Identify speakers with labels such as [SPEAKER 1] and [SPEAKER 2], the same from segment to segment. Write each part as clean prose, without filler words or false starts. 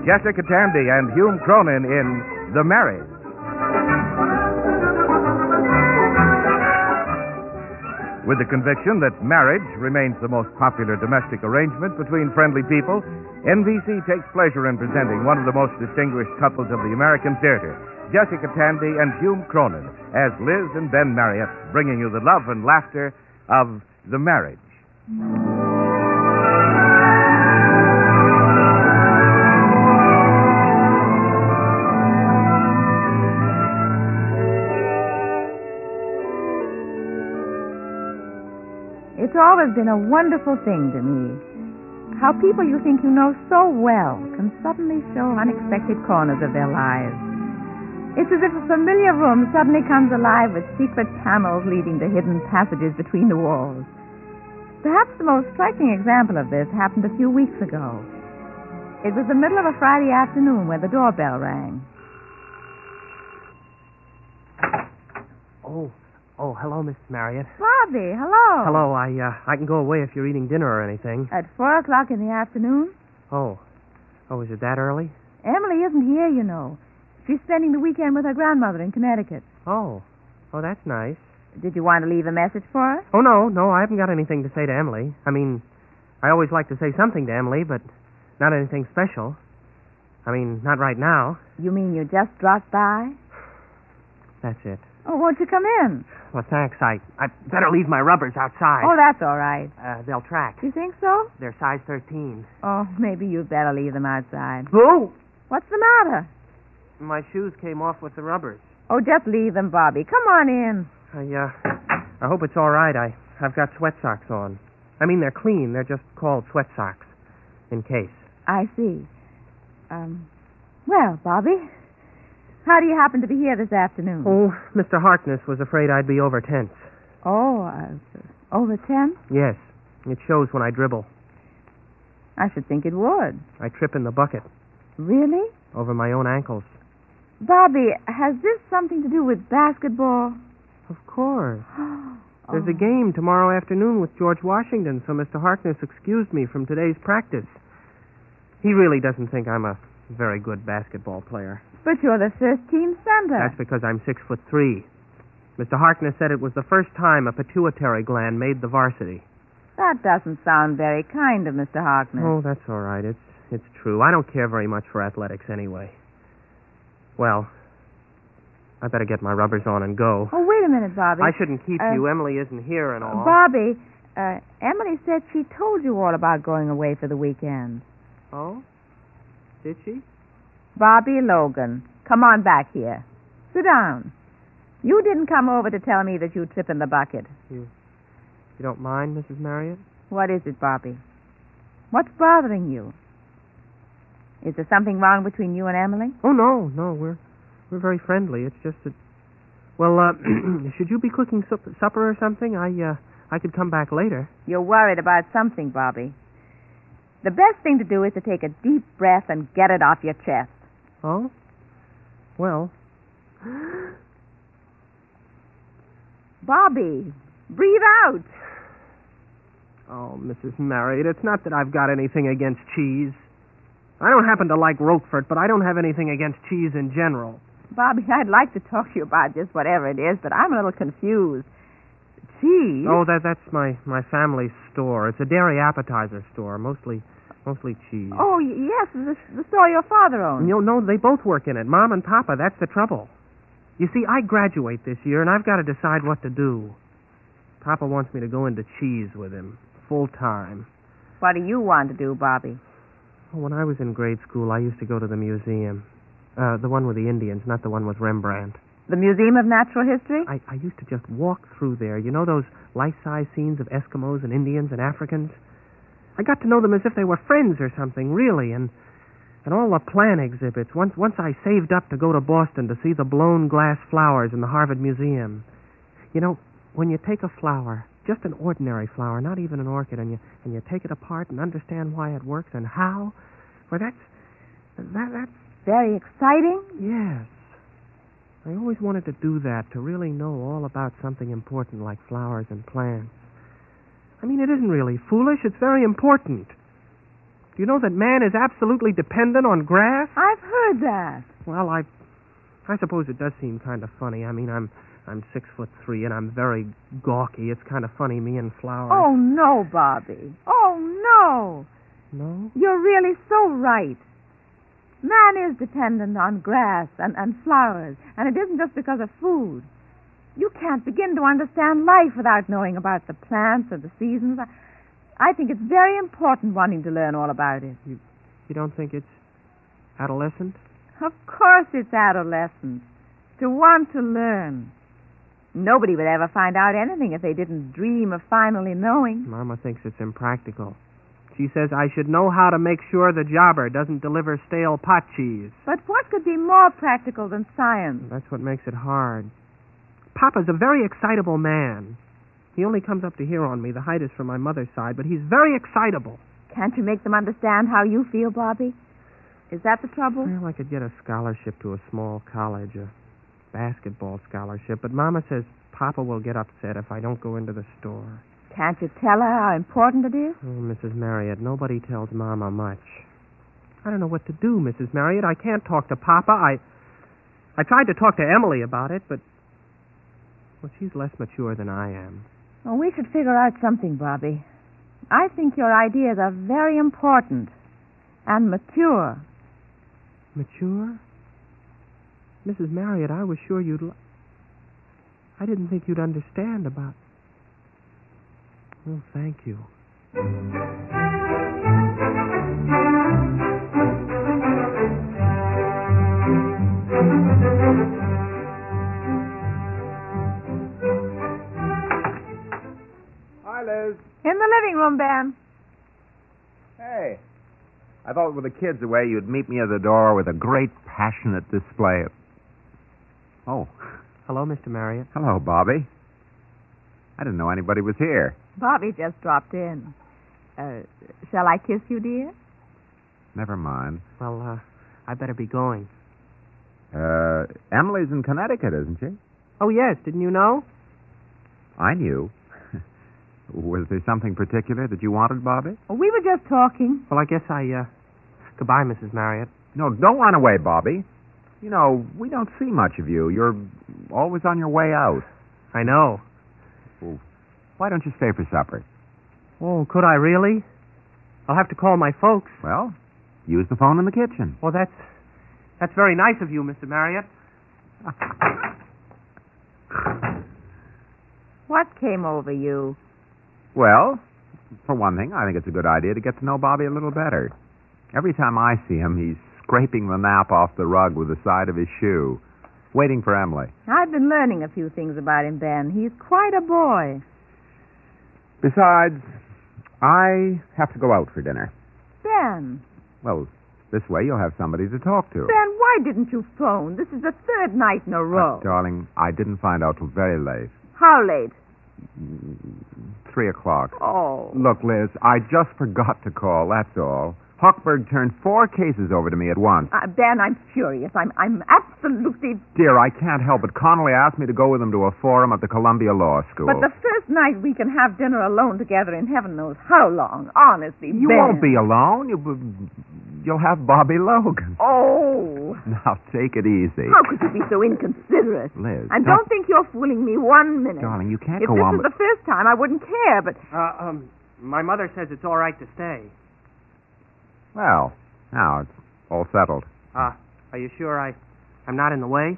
[SPEAKER 1] Jessica Tandy and Hume Cronin in The Marriage. With the conviction that marriage remains the most popular domestic arrangement between friendly people, NBC takes pleasure in presenting one of the most distinguished couples of the American theater, Jessica Tandy and Hume Cronin, as Liz and Ben Marriott, bringing you the love and laughter of The Marriage.
[SPEAKER 2] It's always been a wonderful thing to me. How people you think you know so well can suddenly show unexpected corners of their lives. It's as if a familiar room suddenly comes alive with secret panels leading to hidden passages between the walls. Perhaps the most striking example of this happened a few weeks ago. It was the middle of a Friday afternoon when the doorbell rang.
[SPEAKER 3] Oh, hello, Miss Marriott.
[SPEAKER 2] Bobby, hello.
[SPEAKER 3] Hello, I can go away if you're eating dinner or anything.
[SPEAKER 2] At 4 o'clock in the afternoon?
[SPEAKER 3] Oh, is it that early?
[SPEAKER 2] Emily isn't here, you know. She's spending the weekend with her grandmother in Connecticut.
[SPEAKER 3] Oh, that's nice.
[SPEAKER 2] Did you want to leave a message for her?
[SPEAKER 3] Oh, no, I haven't got anything to say to Emily. I mean, I always like to say something to Emily, but not anything special. I mean, not right now.
[SPEAKER 2] You mean you just dropped by?
[SPEAKER 3] That's it.
[SPEAKER 2] Oh, won't you come in?
[SPEAKER 3] Well, thanks. I better leave my rubbers outside.
[SPEAKER 2] Oh, that's all right.
[SPEAKER 3] They'll track.
[SPEAKER 2] You think so?
[SPEAKER 3] They're size 13.
[SPEAKER 2] Oh, maybe you'd better leave them outside.
[SPEAKER 3] Oh!
[SPEAKER 2] What's the matter?
[SPEAKER 3] My shoes came off with the rubbers.
[SPEAKER 2] Oh, just leave them, Bobby. Come on in.
[SPEAKER 3] I hope it's all right. I've got sweat socks on. I mean, they're clean. They're just called sweat socks. In case.
[SPEAKER 2] I see. Well, Bobby, how do you happen to be here this afternoon?
[SPEAKER 3] Oh, Mr. Harkness was afraid I'd be over tense.
[SPEAKER 2] Oh, over 10?
[SPEAKER 3] Yes. It shows when I dribble.
[SPEAKER 2] I should think it would.
[SPEAKER 3] I trip in the bucket.
[SPEAKER 2] Really?
[SPEAKER 3] Over my own ankles.
[SPEAKER 2] Bobby, has this something to do with basketball?
[SPEAKER 3] Of course.
[SPEAKER 2] Oh.
[SPEAKER 3] There's a game tomorrow afternoon with George Washington, so Mr. Harkness excused me from today's practice. He really doesn't think I'm a very good basketball player.
[SPEAKER 2] But you're the first team center.
[SPEAKER 3] That's because I'm 6'3". Mr. Harkness said it was the first time a pituitary gland made the varsity.
[SPEAKER 2] That doesn't sound very kind of Mr. Harkness.
[SPEAKER 3] Oh, that's all right. It's true. I don't care very much for athletics anyway. Well, I better get my rubbers on and go.
[SPEAKER 2] Oh, wait a minute, Bobby.
[SPEAKER 3] I shouldn't keep you. Emily isn't here and all.
[SPEAKER 2] Bobby, Emily said she told you all about going away for the weekend.
[SPEAKER 3] Oh? Did she?
[SPEAKER 2] Bobby Logan, come on back here. Sit down. You didn't come over to tell me that you'd trip in the bucket.
[SPEAKER 3] You don't mind, Mrs. Marriott?
[SPEAKER 2] What is it, Bobby? What's bothering you? Is there something wrong between you and Emily?
[SPEAKER 3] Oh, no. We're very friendly. It's just that... Well, should you be cooking supper or something? I could come back later.
[SPEAKER 2] You're worried about something, Bobby. The best thing to do is to take a deep breath and get it off your chest.
[SPEAKER 3] Oh? Well...
[SPEAKER 2] Bobby, breathe out.
[SPEAKER 3] Oh, Mrs. Marriott, it's not that I've got anything against cheese. I don't happen to like Roquefort, but I don't have anything against cheese in general.
[SPEAKER 2] Bobby, I'd like to talk to you about just whatever it is, but I'm a little confused. Cheese?
[SPEAKER 3] Oh, that's my family's store. It's a dairy appetizer store, mostly cheese.
[SPEAKER 2] Oh, yes, the store your father owns.
[SPEAKER 3] No, they both work in it. Mom and Papa, that's the trouble. You see, I graduate this year, and I've got to decide what to do. Papa wants me to go into cheese with him, full time.
[SPEAKER 2] What do you want to do, Bobby?
[SPEAKER 3] Well, when I was in grade school, I used to go to the museum. The one with the Indians, not the one with Rembrandt.
[SPEAKER 2] The Museum of Natural History?
[SPEAKER 3] I used to just walk through there. You know those life-size scenes of Eskimos and Indians and Africans? I got to know them as if they were friends or something, really, and all the plant exhibits. Once I saved up to go to Boston to see the blown glass flowers in the Harvard Museum. You know, when you take a flower, just an ordinary flower, not even an orchid, and you take it apart and understand why it works and how, well, that's
[SPEAKER 2] very exciting.
[SPEAKER 3] Yes. I always wanted to do that, to really know all about something important like flowers and plants. I mean, it isn't really foolish. It's very important. Do You know that man is absolutely dependent on grass?
[SPEAKER 2] I've heard that.
[SPEAKER 3] Well, I suppose it does seem kind of funny. I mean, I'm 6'3" and I'm very gawky. It's kind of funny, me and flowers.
[SPEAKER 2] Oh, no, Bobby. Oh, no.
[SPEAKER 3] No?
[SPEAKER 2] You're really so right. Man is dependent on grass and flowers, and it isn't just because of food. You can't begin to understand life without knowing about the plants or the seasons. I think it's very important wanting to learn all about it.
[SPEAKER 3] You don't think it's adolescent?
[SPEAKER 2] Of course it's adolescence. To want to learn. Nobody would ever find out anything if they didn't dream of finally knowing.
[SPEAKER 3] Mama thinks it's impractical. She says I should know how to make sure the jobber doesn't deliver stale pot cheese.
[SPEAKER 2] But what could be more practical than science?
[SPEAKER 3] That's what makes it hard. Papa's a very excitable man. He only comes up to here on me. The height is from my mother's side, but he's very excitable.
[SPEAKER 2] Can't you make them understand how you feel, Bobby? Is that the trouble?
[SPEAKER 3] Well, I could get a scholarship to a small college, a basketball scholarship, but Mama says Papa will get upset if I don't go into the store.
[SPEAKER 2] Can't you tell her how important it is?
[SPEAKER 3] Oh, Mrs. Marriott, nobody tells Mama much. I don't know what to do, Mrs. Marriott. I can't talk to Papa. I tried to talk to Emily about it, but well, she's less mature than I am.
[SPEAKER 2] Well, we should figure out something, Bobby. I think your ideas are very important and mature.
[SPEAKER 3] Mature? Mrs. Marriott, I was sure you'd... I didn't think you'd understand about... Oh, thank you.
[SPEAKER 1] Hi, Liz.
[SPEAKER 2] In the living room, Ben.
[SPEAKER 4] Hey, I thought with the kids away you'd meet me at the door with a great passionate display of... Oh,
[SPEAKER 3] Hello, Mr. Marriott.
[SPEAKER 4] hello, Bobby. I didn't know anybody was here.
[SPEAKER 2] Bobby just dropped in. Shall I kiss you, dear?
[SPEAKER 4] Never mind.
[SPEAKER 3] Well, I better be going.
[SPEAKER 4] Emily's in Connecticut, isn't she?
[SPEAKER 3] Oh, yes. Didn't you know?
[SPEAKER 4] I knew. Was there something particular that you wanted, Bobby?
[SPEAKER 2] Oh, we were just talking.
[SPEAKER 3] Well, I guess Goodbye, Mrs. Marriott.
[SPEAKER 4] No, don't run away, Bobby. You know, we don't see much of you. You're always on your way out.
[SPEAKER 3] I know.
[SPEAKER 4] Well, why don't you stay for supper?
[SPEAKER 3] Oh, could I really? I'll have to call my folks.
[SPEAKER 4] Well, use the phone in the kitchen.
[SPEAKER 3] Well, that's very nice of you, Mr. Marriott.
[SPEAKER 2] What came over you?
[SPEAKER 4] Well, for one thing, I think it's a good idea to get to know Bobby a little better. Every time I see him, he's scraping the nap off the rug with the side of his shoe, waiting for Emily.
[SPEAKER 2] I've been learning a few things about him, Ben. He's quite a boy.
[SPEAKER 4] Besides, I have to go out for dinner.
[SPEAKER 2] Ben.
[SPEAKER 4] Well, this way you'll have somebody to talk to.
[SPEAKER 2] Ben, why didn't you phone? This is the third night in a row.
[SPEAKER 4] Darling, I didn't find out till very late.
[SPEAKER 2] How late?
[SPEAKER 4] 3:00.
[SPEAKER 2] Oh.
[SPEAKER 4] Look, Liz, I just forgot to call, that's all. Hochberg turned 4 cases over to me at once.
[SPEAKER 2] Ben, I'm furious. I'm absolutely...
[SPEAKER 4] Dear, I can't help it. Connolly asked me to go with him to a forum at the Columbia Law School.
[SPEAKER 2] But the first night we can have dinner alone together in heaven knows how long. Honestly,
[SPEAKER 4] You
[SPEAKER 2] Ben.
[SPEAKER 4] won't be alone. You'll have Bobby Logan.
[SPEAKER 2] Oh.
[SPEAKER 4] Now, take it easy.
[SPEAKER 2] How could you be so inconsiderate?
[SPEAKER 4] Liz,
[SPEAKER 2] And don't think you're fooling me 1 minute.
[SPEAKER 4] Darling, you can't
[SPEAKER 2] if
[SPEAKER 4] go
[SPEAKER 2] this
[SPEAKER 4] on
[SPEAKER 2] was the first time, I wouldn't care, but...
[SPEAKER 3] My mother says it's all right to stay.
[SPEAKER 4] Well, now it's all settled.
[SPEAKER 3] Are you sure I'm not in the way?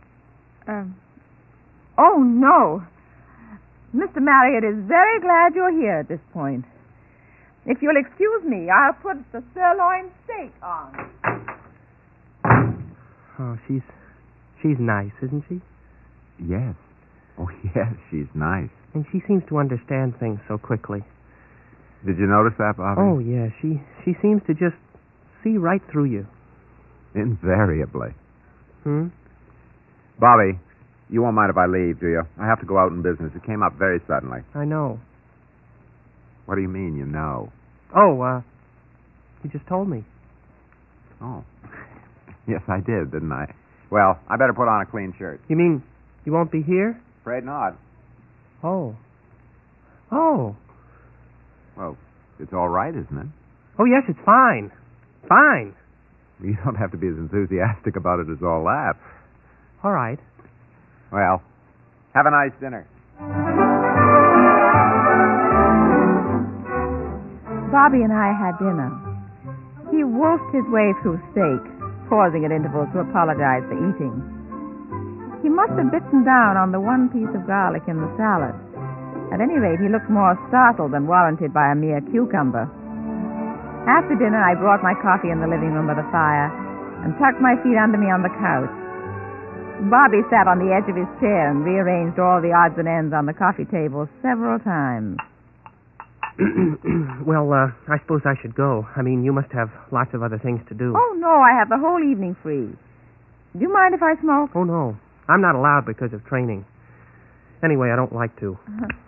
[SPEAKER 2] Oh, no. Mr. Marriott is very glad you're here at this point. If you'll excuse me, I'll put the sirloin steak on.
[SPEAKER 3] Oh, she's nice, isn't she?
[SPEAKER 4] Yes. Oh, yes, she's nice.
[SPEAKER 3] And she seems to understand things so quickly.
[SPEAKER 4] Did you notice that, Bobby?
[SPEAKER 3] Oh, yeah. She seems to just see right through you.
[SPEAKER 4] Invariably.
[SPEAKER 3] Hmm?
[SPEAKER 4] Bobby, you won't mind if I leave, do you? I have to go out in business. It came up very suddenly.
[SPEAKER 3] I know.
[SPEAKER 4] What do you mean, you know?
[SPEAKER 3] Oh, you just told me.
[SPEAKER 4] Oh. Yes, I did, didn't I? Well, I better put on a clean shirt.
[SPEAKER 3] You mean you won't be here?
[SPEAKER 4] Afraid not.
[SPEAKER 3] Oh.
[SPEAKER 4] Well, it's all right, isn't it?
[SPEAKER 3] Oh, yes, it's fine. Fine.
[SPEAKER 4] You don't have to be as enthusiastic about it as all that.
[SPEAKER 3] All right.
[SPEAKER 4] Well, have a nice dinner.
[SPEAKER 2] Bobby and I had dinner. He wolfed his way through steak, pausing at intervals to apologize for eating. He must have bitten down on the one piece of garlic in the salad. At any rate, he looked more startled than warranted by a mere cucumber. After dinner, I brought my coffee in the living room by the fire and tucked my feet under me on the couch. Bobby sat on the edge of his chair and rearranged all the odds and ends on the coffee table several times.
[SPEAKER 3] Well, I suppose I should go. I mean, you must have lots of other things to do.
[SPEAKER 2] Oh, no, I have the whole evening free. Do you mind if I smoke?
[SPEAKER 3] Oh, no. I'm not allowed because of training. Anyway, I don't like to.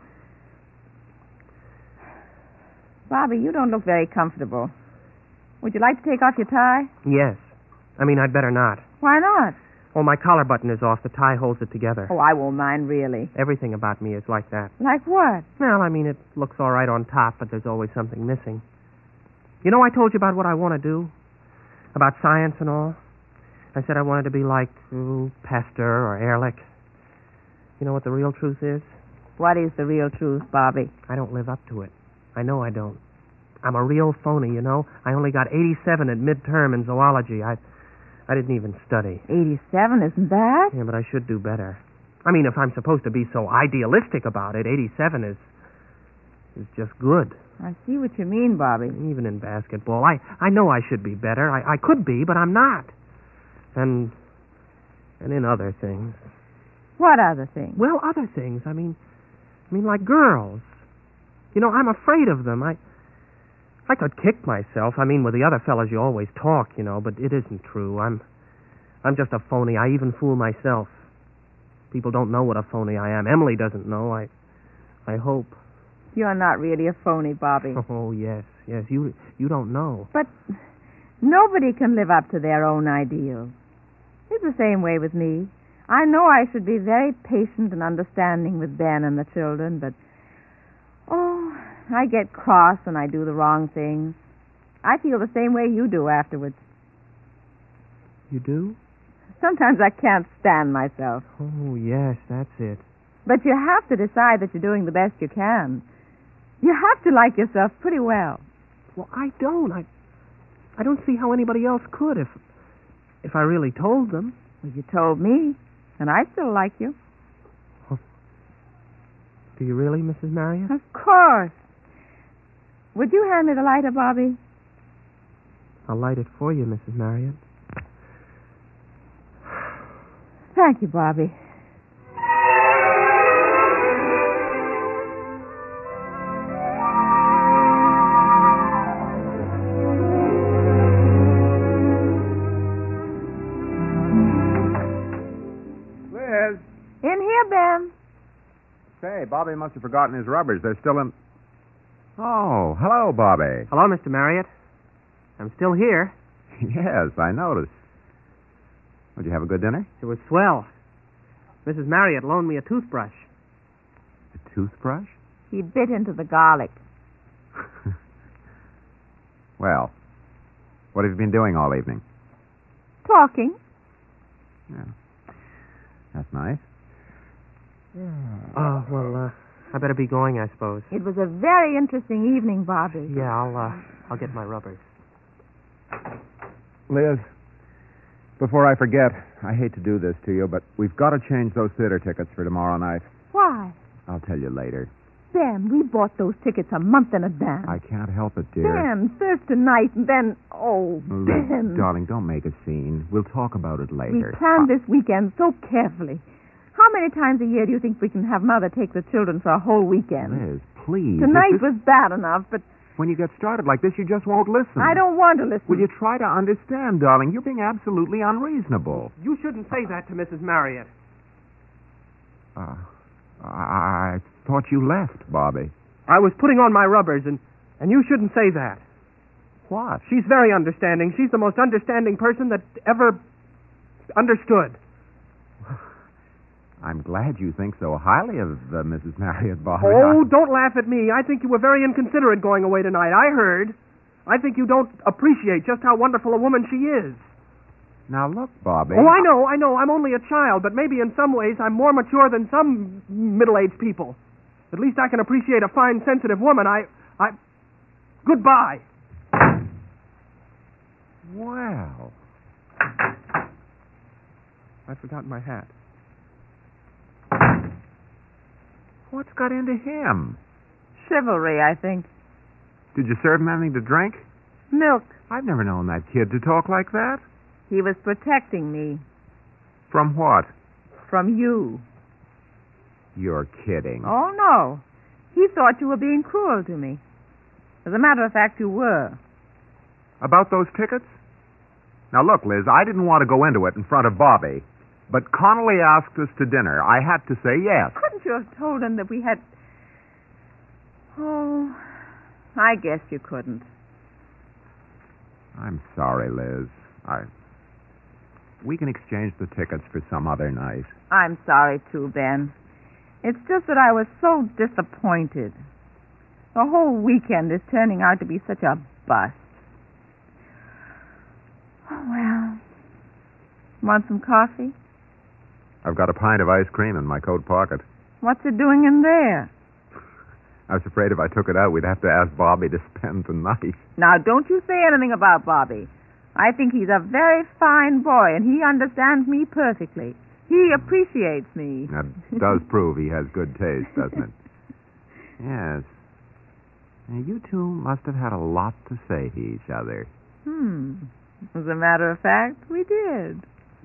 [SPEAKER 2] Bobby, you don't look very comfortable. Would you like to take off your tie?
[SPEAKER 3] Yes. I mean, I'd better not.
[SPEAKER 2] Why not?
[SPEAKER 3] Oh, my collar button is off. The tie holds it together.
[SPEAKER 2] Oh, I won't mind, really.
[SPEAKER 3] Everything about me is like that.
[SPEAKER 2] Like what?
[SPEAKER 3] Well, I mean, it looks all right on top, but there's always something missing. You know, I told you about what I want to do? About science and all? I said I wanted to be like Pasteur or Ehrlich. You know what the real truth is?
[SPEAKER 2] What is the real truth, Bobby?
[SPEAKER 3] I don't live up to it. I know I don't. I'm a real phony, you know. I only got 87 at midterm in zoology. I didn't even study.
[SPEAKER 2] 87, isn't bad?
[SPEAKER 3] Yeah, but I should do better. I mean, if I'm supposed to be so idealistic about it, 87 is just good.
[SPEAKER 2] I see what you mean, Bobby.
[SPEAKER 3] Even in basketball. I know I should be better. I could be, but I'm not. And in other things.
[SPEAKER 2] What other things?
[SPEAKER 3] Well, other things. I mean like girls. You know, I'm afraid of them. I could kick myself. I mean, with the other fellas you always talk, you know, but it isn't true. I'm just a phony. I even fool myself. People don't know what a phony I am. Emily doesn't know. I hope.
[SPEAKER 2] You're not really a phony, Bobby.
[SPEAKER 3] Oh, yes. You don't know.
[SPEAKER 2] But nobody can live up to their own ideals. It's the same way with me. I know I should be very patient and understanding with Ben and the children, but I get cross when I do the wrong things. I feel the same way you do afterwards.
[SPEAKER 3] You do?
[SPEAKER 2] Sometimes I can't stand myself.
[SPEAKER 3] Oh, yes, that's it.
[SPEAKER 2] But you have to decide that you're doing the best you can. You have to like yourself pretty well.
[SPEAKER 3] Well, I don't. I don't see how anybody else could if I really told them.
[SPEAKER 2] Well, you told me, and I still like you.
[SPEAKER 3] Oh. Do you really, Mrs. Marriott?
[SPEAKER 2] Of course. Would you hand me the lighter, Bobby?
[SPEAKER 3] I'll light it for you, Mrs. Marriott.
[SPEAKER 2] Thank you, Bobby.
[SPEAKER 4] Liz!
[SPEAKER 2] In here, Ben.
[SPEAKER 4] Say, Bobby must have forgotten his rubbers. They're still in... Oh, hello, Bobby.
[SPEAKER 3] Hello, Mr. Marriott. I'm still here.
[SPEAKER 4] Yes, I noticed. Did you have a good dinner?
[SPEAKER 3] It was swell. Mrs. Marriott loaned me a toothbrush.
[SPEAKER 4] A toothbrush?
[SPEAKER 2] He bit into the garlic.
[SPEAKER 4] Well, what have you been doing all evening?
[SPEAKER 2] Talking.
[SPEAKER 4] Yeah. That's nice.
[SPEAKER 3] Oh, well, I better be going, I suppose.
[SPEAKER 2] It was a very interesting evening, Bobby.
[SPEAKER 3] Yeah, I'll get my rubbers.
[SPEAKER 4] Liz, before I forget, I hate to do this to you, but we've got to change those theater tickets for tomorrow night.
[SPEAKER 2] Why?
[SPEAKER 4] I'll tell you later.
[SPEAKER 2] Ben, we bought those tickets a month in advance.
[SPEAKER 4] I can't help it, dear.
[SPEAKER 2] Ben, first tonight, and then...
[SPEAKER 4] Liz,
[SPEAKER 2] Ben.
[SPEAKER 4] darling, don't make a scene. We'll talk about it
[SPEAKER 2] We
[SPEAKER 4] later.
[SPEAKER 2] planned this weekend so carefully. How many times a year do you think we can have Mother take the children for a whole weekend?
[SPEAKER 4] Liz, please.
[SPEAKER 2] Tonight was bad enough, but
[SPEAKER 4] When you get started like this, you just won't listen.
[SPEAKER 2] I don't want to listen.
[SPEAKER 4] Will you try to understand, darling? You're being absolutely unreasonable.
[SPEAKER 3] You shouldn't say that to Mrs. Marriott.
[SPEAKER 4] I thought you left, Bobby.
[SPEAKER 3] I was putting on my rubbers, and you shouldn't say that.
[SPEAKER 4] What?
[SPEAKER 3] She's very understanding. She's the most understanding person that ever understood.
[SPEAKER 4] I'm glad you think so highly of Mrs. Marriott, Bobby.
[SPEAKER 3] Oh, don't laugh at me. I think you were very inconsiderate going away tonight. I heard. I think you don't appreciate just how wonderful a woman she is.
[SPEAKER 4] Now, look, Bobby.
[SPEAKER 3] Oh, I know. I'm only a child, but maybe in some ways I'm more mature than some middle-aged people. At least I can appreciate a fine, sensitive woman. Goodbye.
[SPEAKER 4] Well.
[SPEAKER 3] I forgot my hat.
[SPEAKER 4] What's got into him?
[SPEAKER 2] Chivalry, I think.
[SPEAKER 4] Did you serve him anything to drink?
[SPEAKER 2] Milk.
[SPEAKER 4] I've never known that kid to talk like that.
[SPEAKER 2] He was protecting me.
[SPEAKER 4] From what?
[SPEAKER 2] From you.
[SPEAKER 4] You're kidding.
[SPEAKER 2] Oh, no. He thought you were being cruel to me. As a matter of fact, you were.
[SPEAKER 4] About those tickets? Now, look, Liz, I didn't want to go into it in front of Bobby, but Connolly asked us to dinner. I had to say yes.
[SPEAKER 2] Couldn't you have told him that we had... Oh, I guess you couldn't.
[SPEAKER 4] I'm sorry, Liz. We can exchange the tickets for some other night.
[SPEAKER 2] I'm sorry, too, Ben. It's just that I was so disappointed. The whole weekend is turning out to be such a bust. Oh, well. Want some coffee?
[SPEAKER 4] I've got a pint of ice cream in my coat pocket.
[SPEAKER 2] What's it doing in there?
[SPEAKER 4] I was afraid if I took it out, we'd have to ask Bobby to spend the night.
[SPEAKER 2] Now, don't you say anything about Bobby. I think he's a very fine boy, and he understands me perfectly. He appreciates me.
[SPEAKER 4] That does prove he has good taste, doesn't it? Yes. Now, you two must have had a lot to say to each other.
[SPEAKER 2] As a matter of fact, we did.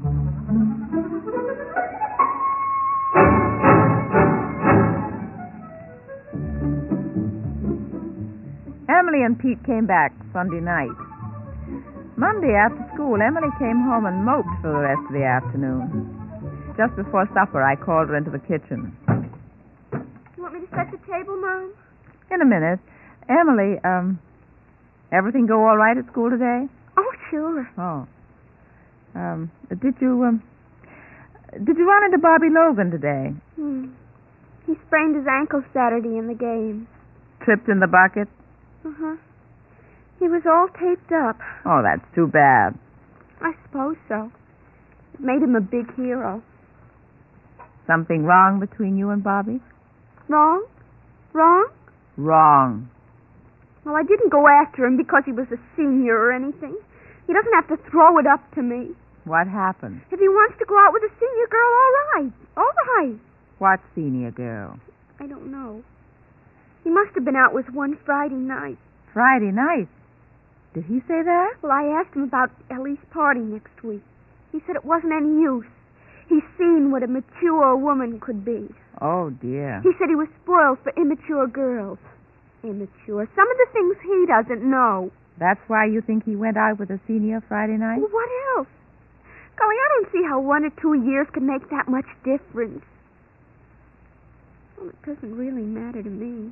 [SPEAKER 2] Emily and Pete came back Sunday night. Monday after school, Emily came home and moped for the rest of the afternoon. Just before supper, I called her into the kitchen.
[SPEAKER 5] You want me to set the table, Mom?
[SPEAKER 2] In a minute. Emily, everything go all right at school today?
[SPEAKER 5] Oh, sure.
[SPEAKER 2] Oh. Did you run into Bobby Logan today?
[SPEAKER 5] He sprained his ankle Saturday in the game.
[SPEAKER 2] Tripped in the bucket?
[SPEAKER 5] Uh-huh. He was all taped up.
[SPEAKER 2] Oh, that's too bad.
[SPEAKER 5] I suppose so. It made him a big hero.
[SPEAKER 2] Something wrong between you and Bobby?
[SPEAKER 5] Wrong? Wrong?
[SPEAKER 2] Wrong.
[SPEAKER 5] Well, I didn't go after him because he was a senior or anything. He doesn't have to throw it up to me.
[SPEAKER 2] What happened?
[SPEAKER 5] If he wants to go out with a senior girl, all right. All right.
[SPEAKER 2] What senior girl?
[SPEAKER 5] I don't know. He must have been out with one Friday night.
[SPEAKER 2] Friday night? Did he say that?
[SPEAKER 5] Well, I asked him about Ellie's party next week. He said it wasn't any use. He's seen what a mature woman could be.
[SPEAKER 2] Oh, dear.
[SPEAKER 5] He said he was spoiled for immature girls. Immature. Some of the things he doesn't know.
[SPEAKER 2] That's why you think he went out with a senior Friday night?
[SPEAKER 5] Well, what else? Golly, I don't see how 1 or 2 years can make that much difference. Well, it doesn't really matter to me.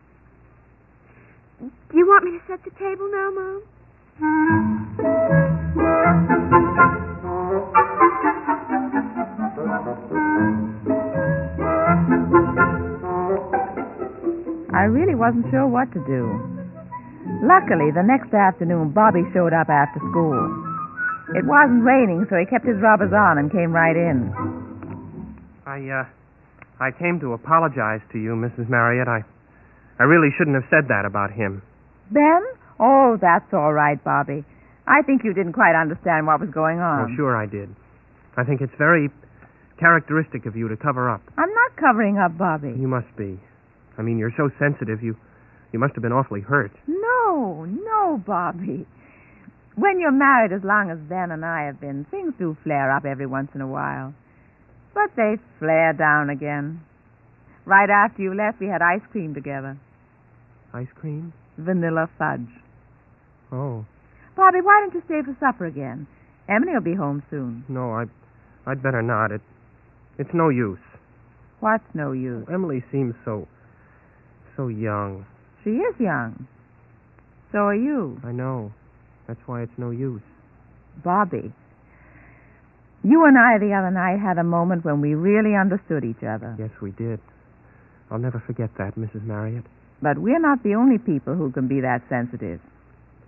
[SPEAKER 5] Do you want me to set the table now, Mom?
[SPEAKER 2] I really wasn't sure what to do. Luckily, the next afternoon, Bobby showed up after school. It wasn't raining, so he kept his rubbers on and came right in.
[SPEAKER 3] I came to apologize to you, Mrs. Marriott. I really shouldn't have said that about him.
[SPEAKER 2] Ben? Oh, that's all right, Bobby. I think you didn't quite understand what was going on.
[SPEAKER 3] Oh, sure I did. I think it's very characteristic of you to cover up.
[SPEAKER 2] I'm not covering up, Bobby.
[SPEAKER 3] You must be. I mean, you're so sensitive. You must have been awfully hurt.
[SPEAKER 2] No, Bobby. When you're married as long as Ben and I have been, things do flare up every once in a while. But they flare down again. Right after you left, we had ice cream together.
[SPEAKER 3] Ice cream?
[SPEAKER 2] Vanilla fudge.
[SPEAKER 3] Oh.
[SPEAKER 2] Bobby, why don't you stay for supper again? Emily will be home soon.
[SPEAKER 3] No, I'd better not. It's no use.
[SPEAKER 2] What's no use?
[SPEAKER 3] Emily seems so young.
[SPEAKER 2] She is young. So are you.
[SPEAKER 3] I know. That's why it's no use.
[SPEAKER 2] Bobby, you and I the other night had a moment when we really understood each other.
[SPEAKER 3] Yes, we did. I'll never forget that, Mrs. Marriott.
[SPEAKER 2] But we're not the only people who can be that sensitive.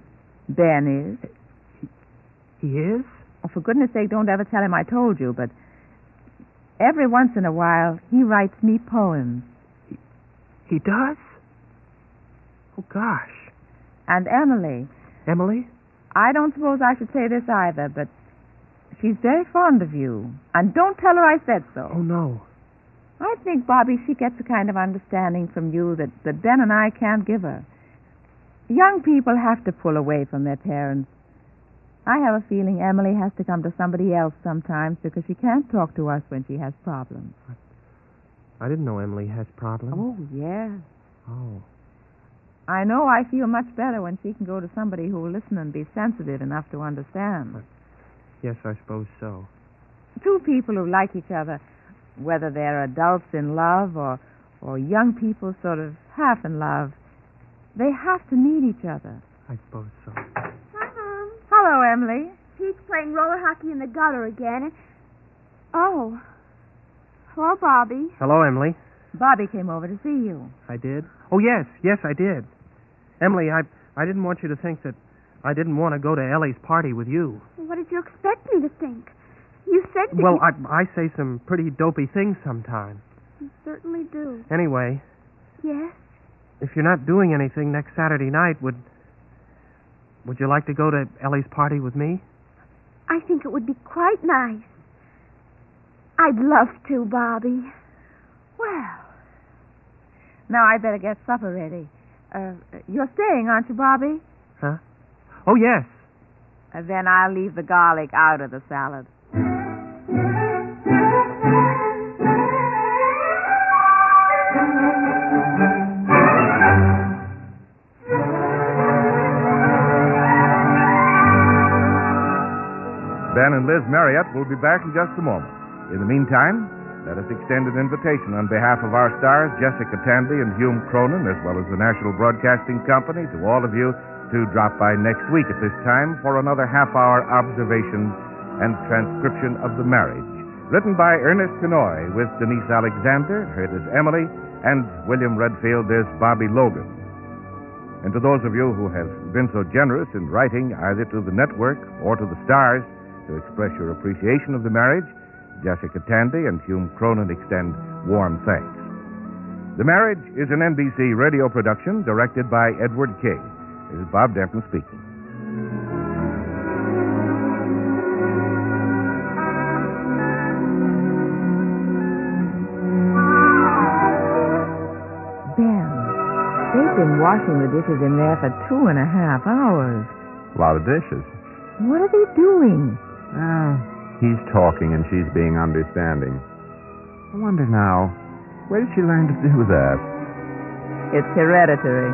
[SPEAKER 2] Ben is.
[SPEAKER 3] He is?
[SPEAKER 2] Oh, for goodness sake, don't ever tell him I told you, but every once in a while, he writes me poems.
[SPEAKER 3] He does? Oh, gosh.
[SPEAKER 2] And Emily.
[SPEAKER 3] Emily?
[SPEAKER 2] I don't suppose I should say this either, but she's very fond of you. And don't tell her I said so.
[SPEAKER 3] Oh, no.
[SPEAKER 2] I think, Bobby, she gets a kind of understanding from you that Ben and I can't give her. Young people have to pull away from their parents. I have a feeling Emily has to come to somebody else sometimes because she can't talk to us when she has problems.
[SPEAKER 3] I didn't know Emily has problems.
[SPEAKER 2] Oh, yeah.
[SPEAKER 3] Oh.
[SPEAKER 2] I know I feel much better when she can go to somebody who will listen and be sensitive enough to understand.
[SPEAKER 3] Yes, I suppose so.
[SPEAKER 2] Two people who like each other, whether they're adults in love or young people sort of half in love, they have to need each other.
[SPEAKER 3] I suppose so.
[SPEAKER 5] Hi, Mom.
[SPEAKER 2] Hello, Emily.
[SPEAKER 5] Pete's playing roller hockey in the gutter again. Oh. Hello, Bobby.
[SPEAKER 3] Hello, Emily.
[SPEAKER 2] Bobby came over to see you.
[SPEAKER 3] I did? Oh, yes, I did. Emily, I didn't want you to think that I didn't want to go to Ellie's party with you.
[SPEAKER 5] What did you expect me to think? You said that
[SPEAKER 3] Well, I say some pretty dopey things sometimes.
[SPEAKER 5] You certainly do.
[SPEAKER 3] Anyway,
[SPEAKER 5] Yes?
[SPEAKER 3] if you're not doing anything next Saturday night, would you like to go to Ellie's party with me?
[SPEAKER 5] I think it would be quite nice. I'd love to, Bobby.
[SPEAKER 2] Well, now I better get supper ready. You're staying, aren't you, Bobby?
[SPEAKER 3] Huh? Oh, yes.
[SPEAKER 2] Then I'll leave the garlic out of the salad.
[SPEAKER 1] Ben and Liz Marriott will be back in just a moment. In the meantime, let us extend an invitation on behalf of our stars, Jessica Tandy and Hume Cronin, as well as the National Broadcasting Company, to all of you to drop by next week at this time for another half-hour observation and transcription of The Marriage, written by Ernest Kenoy with Denise Alexander, heard as Emily, and William Redfield as Bobby Logan. And to those of you who have been so generous in writing either to the network or to the stars to express your appreciation of The Marriage, Jessica Tandy and Hume Cronin extend warm thanks. The Marriage is an NBC radio production directed by Edward King. This is Bob Denton speaking.
[SPEAKER 2] Ben, they've been washing the dishes in there for 2.5 hours.
[SPEAKER 4] A lot of dishes.
[SPEAKER 2] What are they doing?
[SPEAKER 4] He's talking and she's being understanding. I wonder now, where did she learn to do that?
[SPEAKER 2] It's hereditary.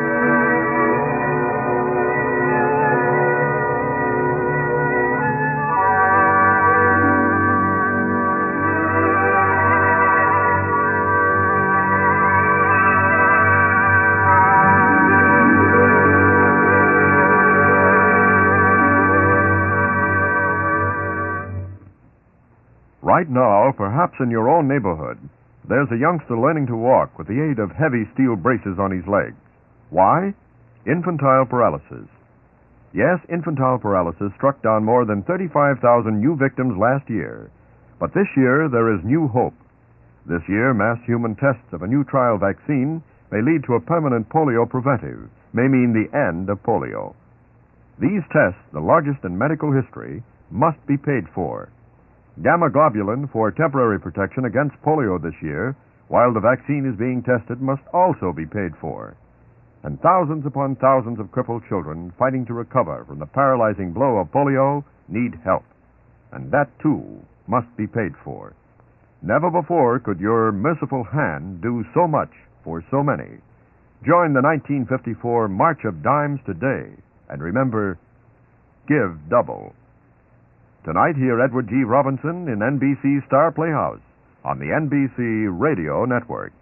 [SPEAKER 6] Right now, perhaps in your own neighborhood, there's a youngster learning to walk with the aid of heavy steel braces on his legs. Why? Infantile paralysis. Yes, infantile paralysis struck down more than 35,000 new victims last year. But this year, there is new hope. This year, mass human tests of a new trial vaccine may lead to a permanent polio preventive, may mean the end of polio. These tests, the largest in medical history, must be paid for. Gamma globulin for temporary protection against polio this year, while the vaccine is being tested, must also be paid for. And thousands upon thousands of crippled children fighting to recover from the paralyzing blow of polio need help. And that, too, must be paid for. Never before could your merciful hand do so much for so many. Join the 1954 March of Dimes today, and remember, give double. Tonight, hear Edward G. Robinson in NBC's Star Playhouse on the NBC Radio Network.